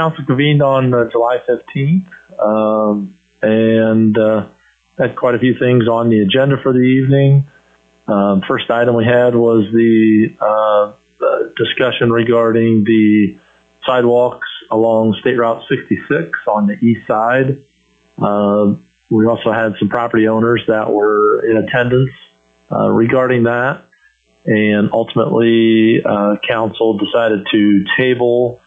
council convened on July 15th and had quite a few things on the agenda for the evening. First item we had was the discussion regarding the sidewalks along State Route 66 on the east side. We also had some property owners that were in attendance regarding that. And ultimately, council decided to table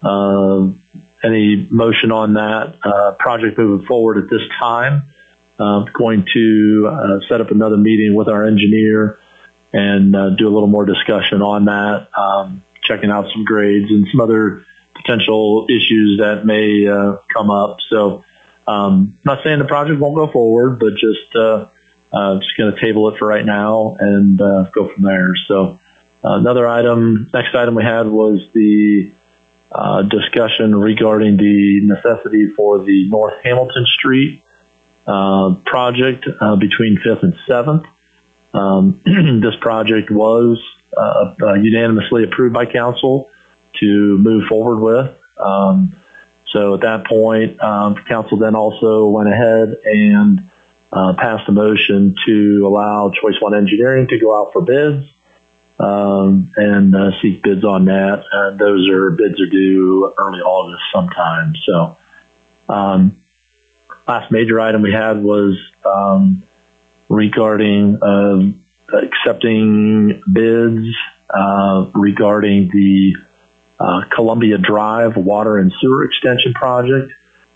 any motion on that project moving forward at this time. Going to set up another meeting with our engineer and do a little more discussion on that, checking out some grades and some other potential issues that may come up. So not saying the project won't go forward, but just going to table it for right now and go from there. So next item we had was the discussion regarding the necessity for the North Hamilton Street project between 5th and 7th. This project was unanimously approved by council to move forward with. So at that point, council then also went ahead and passed a motion to allow Choice One Engineering to go out for bids and seek bids on that. And those bids are due early August sometime. So last major item we had was regarding accepting bids regarding the Columbia Drive Water and Sewer Extension Project.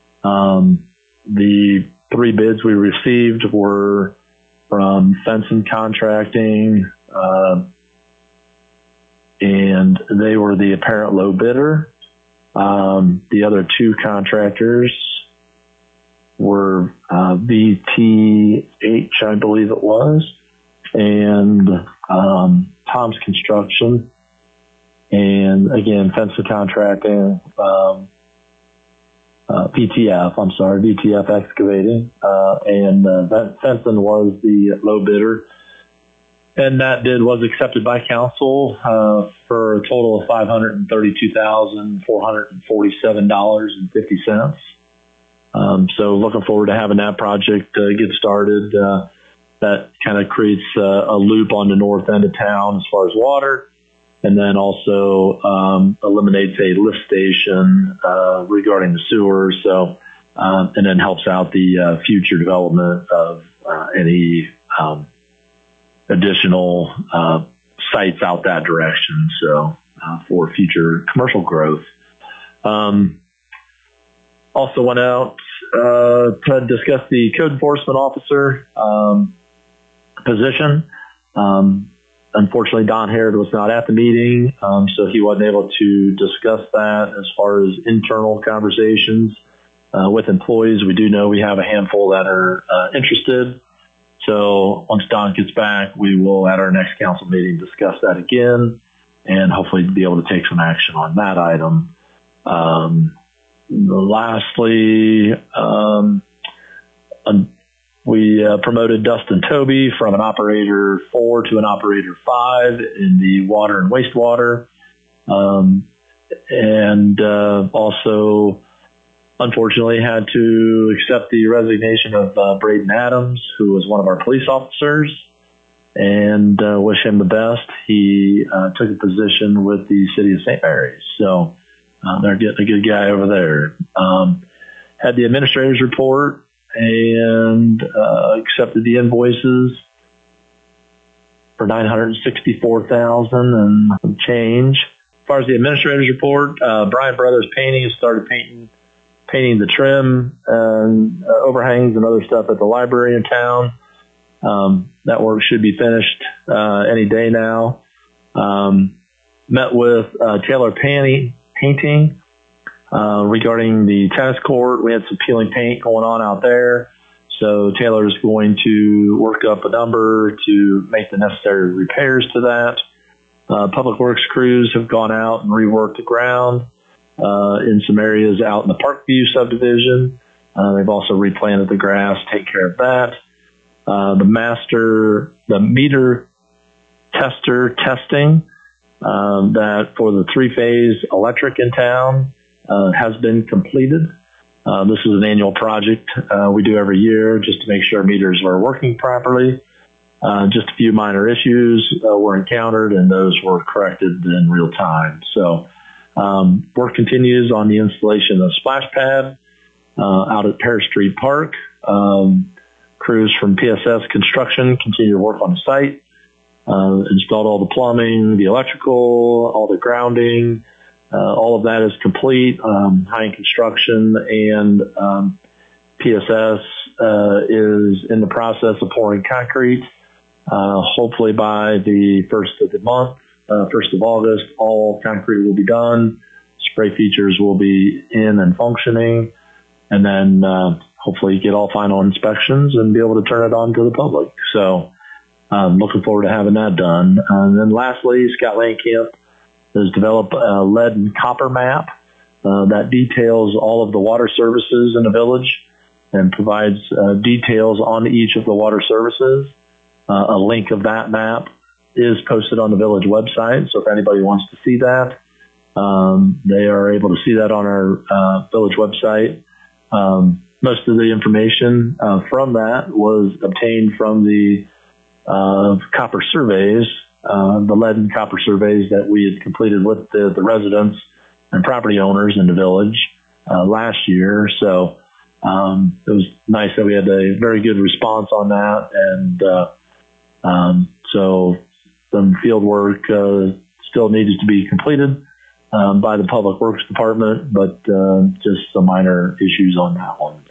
The 3 bids we received were from Fenson Contracting, and they were the apparent low bidder. The other 2 contractors were VTH, I believe it was, and Tom's Construction. And again, Fenson Contracting, VTF Excavating, and Fenson was the low bidder. And that bid was accepted by council for a total of $532,447.50. So looking forward to having that project get started. That kind of creates a loop on the north end of town as far as water. And then also eliminates a lift station regarding the sewer. So, and then helps out the future development of any additional sites out that direction. So, for future commercial growth. Also went out to discuss the code enforcement officer position. Unfortunately, Don Harrod was not at the meeting, so he wasn't able to discuss that as far as internal conversations with employees. We do know we have a handful that are interested. So once Don gets back, we will, at our next council meeting, discuss that again and hopefully be able to take some action on that item. Lastly, we promoted Dustin Toby from an operator 4 to an operator 5 in the water and wastewater. And also, unfortunately, had to accept the resignation of Braden Adams, who was one of our police officers, and wish him the best. He took a position with the city of St. Mary's. So they're getting a good guy over there. Had the administrator's report and accepted the invoices for $964,000 and some change. As far as the administrator's report, Brian Brothers Painting has started painting the trim and overhangs and other stuff at the library in town. That work should be finished any day now. Met with Taylor Painting regarding the tennis court. We had some peeling paint going on out there. So Taylor is going to work up a number to make the necessary repairs to that. Public Works crews have gone out and reworked the ground in some areas out in the Parkview subdivision. They've also replanted the grass, take care of that. The meter tester testing that for the 3-phase electric in town has been completed. This is an annual project we do every year just to make sure meters are working properly. Just a few minor issues were encountered, and those were corrected in real time. So work continues on the installation of splash pad out at Paris Street Park. Crews from PSS Construction continue to work on the site. Installed all the plumbing, the electrical, all the grounding. All of that is complete. High Construction and PSS is in the process of pouring concrete. Hopefully by the 1st of the month, 1st of August, all concrete will be done. Spray features will be in and functioning. And then hopefully get all final inspections and be able to turn it on to the public. So I'm looking forward to having that done. And then lastly, Scott Landcamp has developed a lead and copper map that details all of the water services in the village and provides details on each of the water services. A link of that map is posted on the village website. So if anybody wants to see that, they are able to see that on our village website. Most of the information from that was obtained from the copper surveys, the lead and copper surveys that we had completed with the residents and property owners in the village last year. So it was nice that we had a very good response on that. And so some field work still needed to be completed by the Public Works Department, but just some minor issues on that one.